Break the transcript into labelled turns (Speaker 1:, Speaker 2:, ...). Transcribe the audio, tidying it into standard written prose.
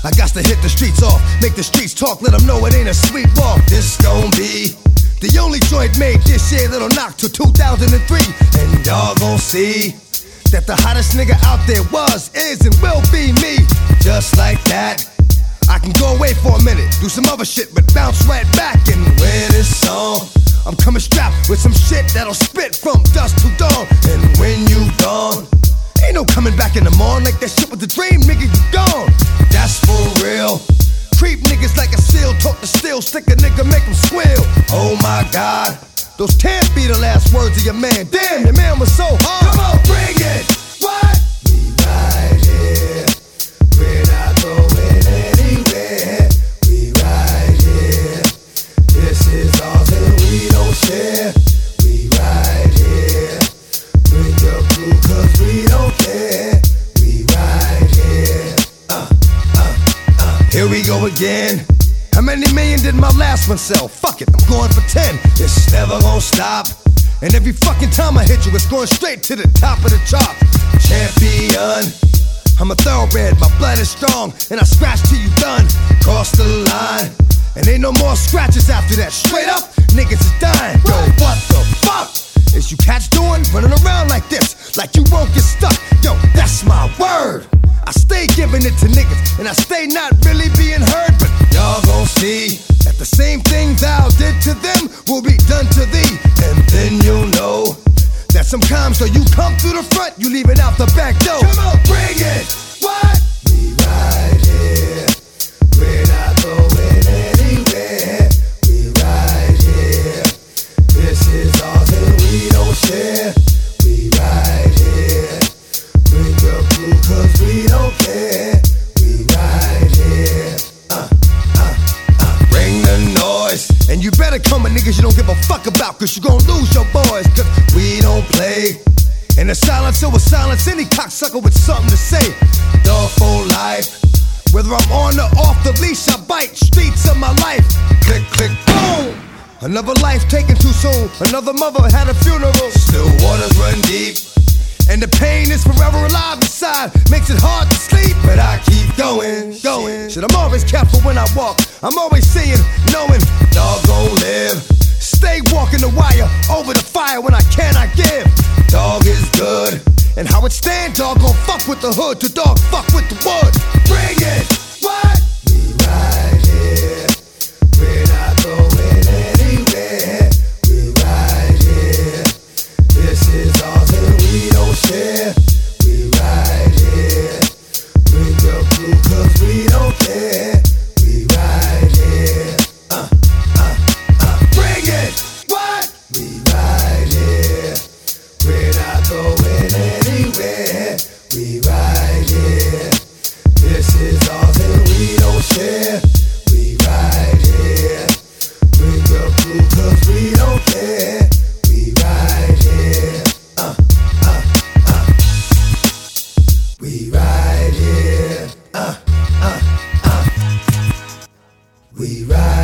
Speaker 1: I got to hit the streets off, make the streets talk, let them know it ain't a sweet walk. This gon' be the only joint made this year that'll knock till 2003. And y'all gon' see that the hottest nigga out there was, is, and will be me. Just like that, I can go away for a minute, do some other shit, but bounce right back and wear this song. I'm coming strapped with some shit that'll spit from dusk to dawn. And when you gone, ain't no coming back in the morning. Like that shit was a dream, nigga, you gone. That's for real. Creep niggas like a seal, talk to steel, stick a nigga, make him squeal. Oh my God, those can't be the last words of your man. Damn, your man was so hard. Come on, bring it. What? We right here, we're not going anywhere. We right here, this is ours and we don't share. We right here, bring your crew cause we don't care. We right here, here we go again. How many million did my last one sell? Fuck it, I'm going for 10. It's never gonna stop. And every fucking time I hit you, it's going straight to the top of the chart. Champion, I'm a thoroughbred, my blood is strong, and I scratch till you done. Cross the line, and ain't no more scratches after that. Straight up, niggas is dying. Yo, what the fuck is you cats doing? Running around like this, like you won't get stuck. Yo, that's my word. I stay giving it to niggas, and I stay not really being heard. But y'all gon' see that the same thing thou did to them will be done to thee. And then you'll know that sometimes though you come through the front, you leave it out the back door. Come on, bring it. What? We right here, we're not going anywhere. We right here, this is ours and we don't share. We right here, bring your crew cause we don't care. We right here, bring the noise. And you better come with niggas you don't give a fuck about, cause you gon' lose your boys. Cause we don't play. In the silence, it was silence. Any cocksucker with something to say. Dog for life. Whether I'm on or off the leash, I bite. Streets of my life. Click, click, boom. Another life taken too soon. Another mother had a funeral. Still waters run deep, and the pain is forever alive inside. Makes it hard to sleep, but I keep going, going. Shit, I'm always careful when I walk. I'm always seeing, knowing, dog gon' live. Stay walking the wire, over the fire when I cannot give. Dog is good, and how it stand, dog gon' fuck with the hood. The dog fuck with the wood. Bring it, what? We right here, we're not going anywhere. We right here, this is ours and we don't share. We right here, bring your crew cause we don't care. We right here, bring it. What? We right here, we're not going anywhere. We right here, this is ours and we don't share. We right here, bring your crew cause we don't care. We right here, we right here, we right